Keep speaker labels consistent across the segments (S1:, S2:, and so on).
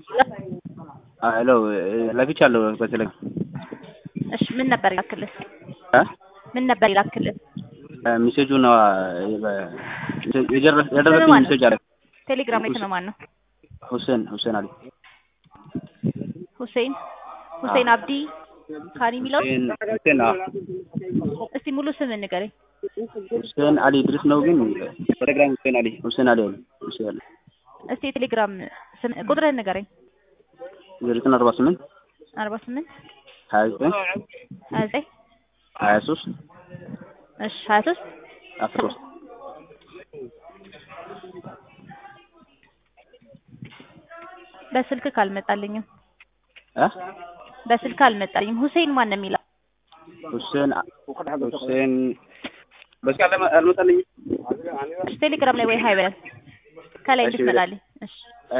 S1: ሄሎ ለክቻለሁ በተለይ
S2: እሺ ምን ነበር ይላክልህ? ምን ነበር ይላክልህ?
S1: ሜሴጁ ነው የደረሰኝ ሜሴጅ አለ።
S2: ቴሌግራም ላይ ማን ነው?
S1: ሁሴን አሊ
S2: ሁሴን አብዲ ካኒ ሚለው
S1: ሁሴን
S2: እስቲ ሙሉ ስም ንገረኝ።
S1: ሁሴን አሊ ድረስ ነው ግን ቴሌግራም ሁሴን አሊ
S2: እስቲ ቴሌግራም ስም ቁጥርህን ንገረኝ።
S1: 48 29 23
S2: እሺ 23
S1: 13
S2: በስልክ ካልመጣልኝም በስልክ አልመጣልኝም። ሁሴን ማን ነው የሚለው?
S1: ሁሴን በስልክ አልመጣልኝም።
S2: ቴሌግራም ላይ ወይ ሃይ በል ከላይ እንድትመጣልኝ። እሺ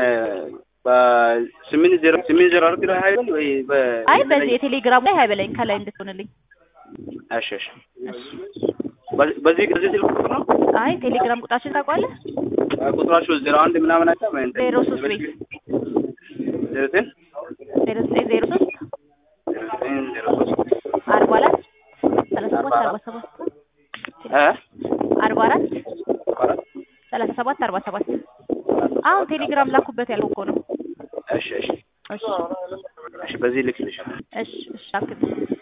S1: በ80 አርግ ላይ ሃይ በል ወይ
S2: አይ በዚህ የቴሌግራም ላይ ሃይ በለኝ ከላይ እንድትሆንልኝ።
S1: እሺ በዚህ ስልክ ቁጥር ነው?
S2: አይ ቴሌግራም ቁጥራችን ታውቃለህ?
S1: ቁጥራችሁ 01 ምናምን አጣ ማለት
S2: 03 ወይ
S1: 09
S2: 03 44 37 47 47 አሁን ቴሌግራም ላኩበት ያለው እኮ ነው።
S1: እሺ በዚህ ልክ ልሽ
S2: እሺ ላክልኝ።